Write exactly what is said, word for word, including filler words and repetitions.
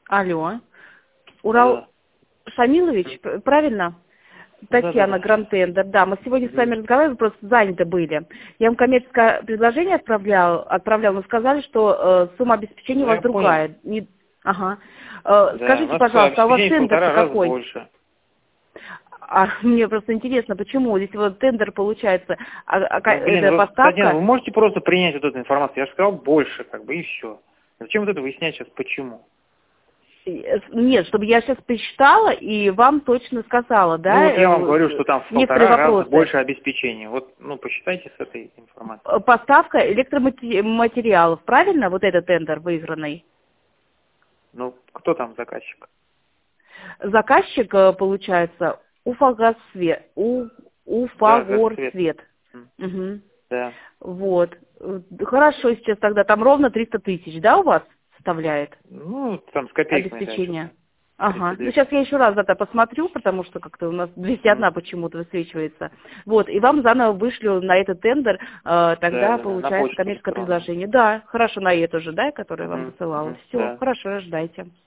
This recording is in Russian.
Алло. Урал Да. Шамилович, п- правильно? Татьяна, Да-да-да. Гранд Тендер. Да, мы сегодня с вами разговаривали, просто заняты были. Я вам коммерческое предложение отправлял, отправлял, но сказали, что э, сумма обеспечения у Ну, вас я понял. другая. Не- Ага. Э, Да, у скажите, нас пожалуйста, а у вас обеспечение в тендер-то полтора раза какой? больше. А, мне просто интересно, почему? Здесь вот тендер получается, а, а ка- Ну, блин, это вы, Татьяна, вы поставка? можете просто принять вот эту информацию? Я же сказал больше, как бы, и все. Зачем вот это выяснять сейчас, почему? Э, Нет, чтобы я сейчас посчитала и вам точно сказала, Ну, да, вот я вам говорю, э, что там в некоторые полтора раза вопросы. больше обеспечения. Вот, ну, посчитайте с этой информацией. Э, Поставка электроматериалов, правильно? Вот этот тендер выигранный. Ну, кто там заказчик? Заказчик, э, получается, Уфагорсвет. У, Да, Газцвет. Уфагорсвет. М, Мгм. Да. Вот. Э, Хорошо, сейчас тогда там ровно триста тысяч, да, у вас составляет Ну, там с копейками, да, обеспечение? что-то. Ага. Ну, тридцать две. сейчас я еще раз это посмотрю, потому что как-то у нас двести Мгм. один почему-то высвечивается. Вот, и вам заново вышлю на этот тендер, э, Да, тогда да, да, на получается почту коммерческое электронную. предложение. Да, хорошо, на эту же, да, которую я вам Угу, высылала. угу, Все, да. хорошо, ждайте.